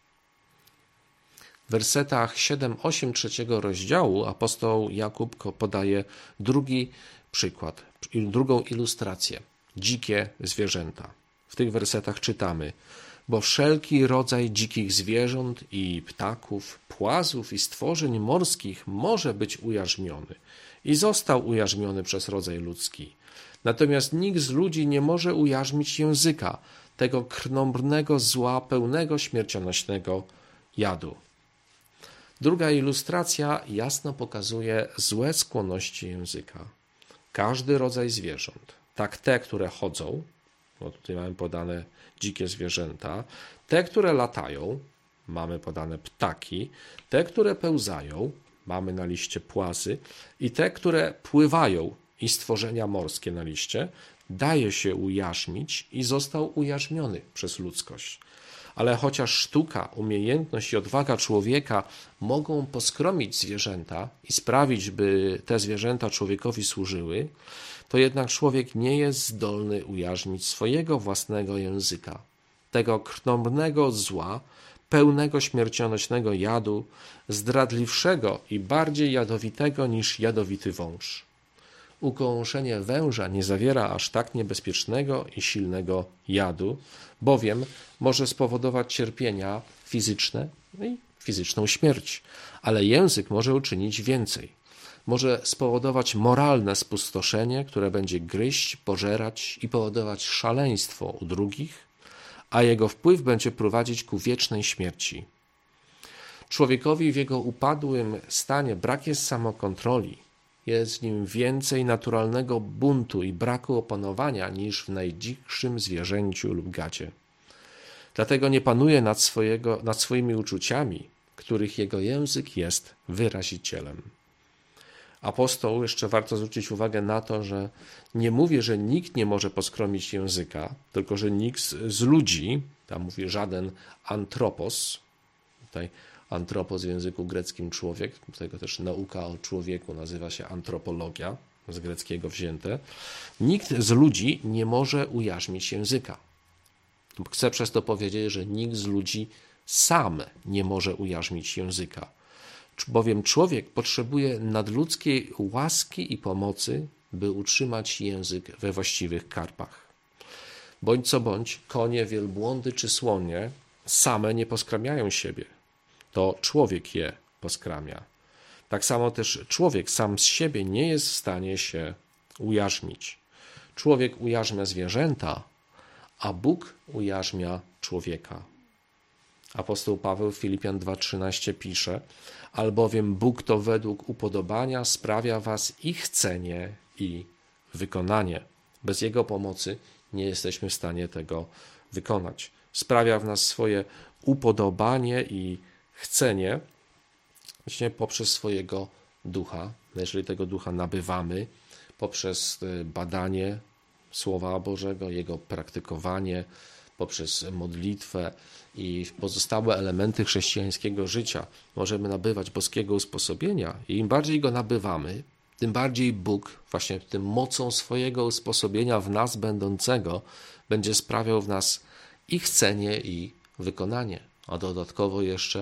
W wersetach 7-8 trzeciego rozdziału apostoł Jakub podaje drugi przykład, drugą ilustrację. Dzikie zwierzęta. W tych wersetach czytamy: bo wszelki rodzaj dzikich zwierząt i ptaków, płazów i stworzeń morskich może być ujarzmiony i został ujarzmiony przez rodzaj ludzki. Natomiast nikt z ludzi nie może ujarzmić języka, tego krnąbrnego zła, pełnego śmiercionośnego jadu. Druga ilustracja jasno pokazuje złe skłonności języka. Każdy rodzaj zwierząt, tak te, które chodzą, bo tutaj mamy podane dzikie zwierzęta, te, które latają, mamy podane ptaki, te, które pełzają, mamy na liście płazy i te, które pływają i stworzenia morskie na liście, daje się ujarzmić i został ujarzmiony przez ludzkość. Ale chociaż sztuka, umiejętność i odwaga człowieka mogą poskromić zwierzęta i sprawić, by te zwierzęta człowiekowi służyły, to jednak człowiek nie jest zdolny ujarzmić swojego własnego języka, tego krnąbrnego zła, pełnego śmiercionośnego jadu, zdradliwszego i bardziej jadowitego niż jadowity wąż. Ukąszenie węża nie zawiera aż tak niebezpiecznego i silnego jadu, bowiem może spowodować cierpienia fizyczne i fizyczną śmierć, ale język może uczynić więcej. Może spowodować moralne spustoszenie, które będzie gryźć, pożerać i powodować szaleństwo u drugich, a jego wpływ będzie prowadzić ku wiecznej śmierci. Człowiekowi w jego upadłym stanie brak jest samokontroli. Jest w nim więcej naturalnego buntu i braku opanowania niż w najdzikszym zwierzęciu lub gadzie. Dlatego nie panuje nad swoimi uczuciami, których jego język jest wyrazicielem. Apostoł, jeszcze warto zwrócić uwagę na to, że nie mówi, że nikt nie może poskromić języka, tylko że nikt z ludzi, tam mówi żaden antropos, tutaj antropos w języku greckim człowiek, dlatego też nauka o człowieku nazywa się antropologia, z greckiego wzięte, nikt z ludzi nie może ujarzmić języka. Chcę przez to powiedzieć, że nikt z ludzi sam nie może ujarzmić języka, bowiem człowiek potrzebuje nadludzkiej łaski i pomocy, by utrzymać język we właściwych karpach. Bądź co bądź, konie, wielbłądy czy słonie same nie poskramiają siebie. To człowiek je poskramia. Tak samo też człowiek sam z siebie nie jest w stanie się ujarzmić. Człowiek ujarzmia zwierzęta, a Bóg ujarzmia człowieka. Apostoł Paweł w Filipian 2,13 pisze: albowiem Bóg to według upodobania sprawia was i chcenie, i wykonanie. Bez Jego pomocy nie jesteśmy w stanie tego wykonać. Sprawia w nas swoje upodobanie i chcenie właśnie poprzez swojego ducha. Jeżeli tego ducha nabywamy, poprzez badanie Słowa Bożego, jego praktykowanie, poprzez modlitwę i pozostałe elementy chrześcijańskiego życia możemy nabywać boskiego usposobienia i im bardziej go nabywamy, tym bardziej Bóg właśnie tym mocą swojego usposobienia w nas będącego będzie sprawiał w nas i chcenie, i wykonanie, a dodatkowo jeszcze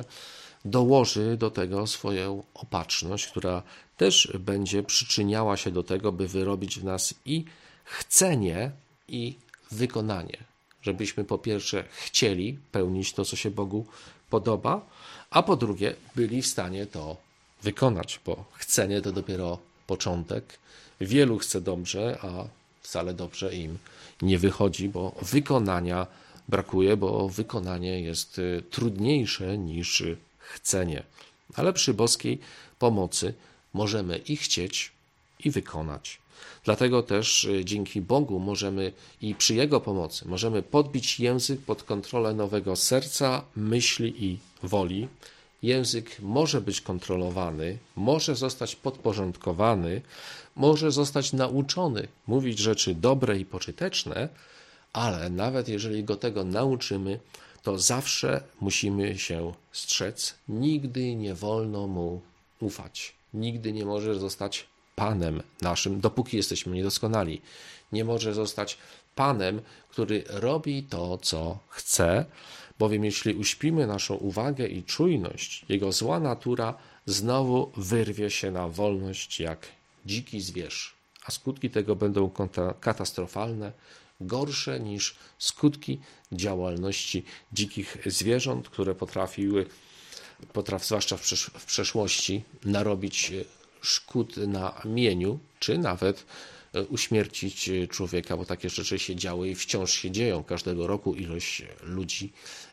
dołoży do tego swoją opatrzność, która też będzie przyczyniała się do tego, by wyrobić w nas i chcenie, i wykonanie. Żebyśmy po pierwsze chcieli pełnić to, co się Bogu podoba, a po drugie byli w stanie to wykonać, bo chcenie to dopiero początek. Wielu chce dobrze, a wcale dobrze im nie wychodzi, bo wykonania brakuje, bo wykonanie jest trudniejsze niż chcenie. Ale przy boskiej pomocy możemy i chcieć, i wykonać. Dlatego też dzięki Bogu możemy i przy Jego pomocy możemy podbić język pod kontrolę nowego serca, myśli i woli. Język może być kontrolowany, może zostać podporządkowany, może zostać nauczony mówić rzeczy dobre i pożyteczne, ale nawet jeżeli go tego nauczymy, to zawsze musimy się strzec. Nigdy nie wolno mu ufać. Nigdy nie może zostać Panem naszym, dopóki jesteśmy niedoskonali. Nie może zostać Panem, który robi to, co chce, bowiem jeśli uśpimy naszą uwagę i czujność, jego zła natura znowu wyrwie się na wolność jak dziki zwierz, a skutki tego będą katastrofalne, gorsze niż skutki działalności dzikich zwierząt, które potrafiły, zwłaszcza w przeszłości, narobić szkód na mieniu, czy nawet uśmiercić człowieka, bo takie rzeczy się działy i wciąż się dzieją. Każdego roku ilość ludzi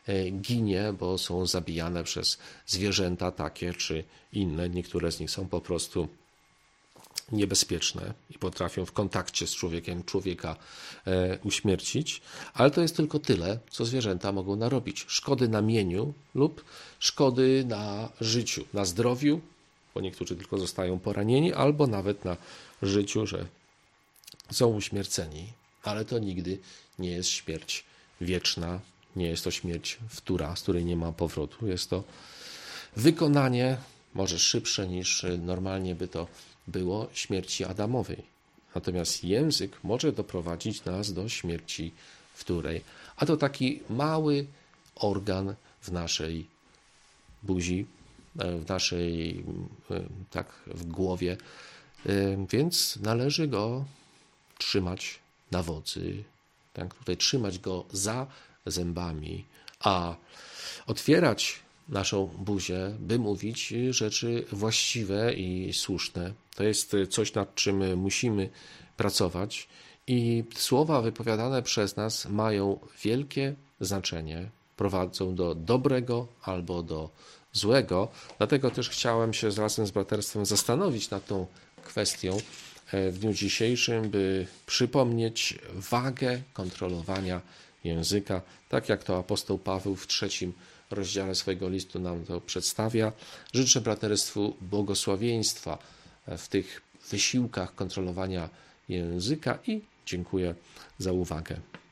ginie, bo są zabijane przez zwierzęta takie czy inne. Niektóre z nich są po prostu niebezpieczne i potrafią w kontakcie z człowiekiem człowieka uśmiercić, ale to jest tylko tyle, co zwierzęta mogą narobić. Szkody na mieniu lub szkody na życiu, na zdrowiu, bo niektórzy tylko zostają poranieni, albo nawet na życiu, że są uśmierceni, ale to nigdy nie jest śmierć wieczna, nie jest to śmierć wtóra, z której nie ma powrotu. Jest to wykonanie, może szybsze niż normalnie by to było, śmierci Adamowej. Natomiast język może doprowadzić nas do śmierci wtórej. A to taki mały organ w naszej buzi, w naszej, tak, w głowie, więc należy go trzymać na wodzy, tak, tutaj trzymać go za zębami, a otwierać naszą buzię, by mówić rzeczy właściwe i słuszne. To jest coś, nad czym musimy pracować i słowa wypowiadane przez nas mają wielkie znaczenie, prowadzą do dobrego albo do złego. Dlatego też chciałem się razem z braterstwem zastanowić nad tą kwestią w dniu dzisiejszym, by przypomnieć wagę kontrolowania języka, tak jak to apostoł Paweł w 3 rozdziale swojego listu nam to przedstawia. Życzę braterstwu błogosławieństwa w tych wysiłkach kontrolowania języka i dziękuję za uwagę.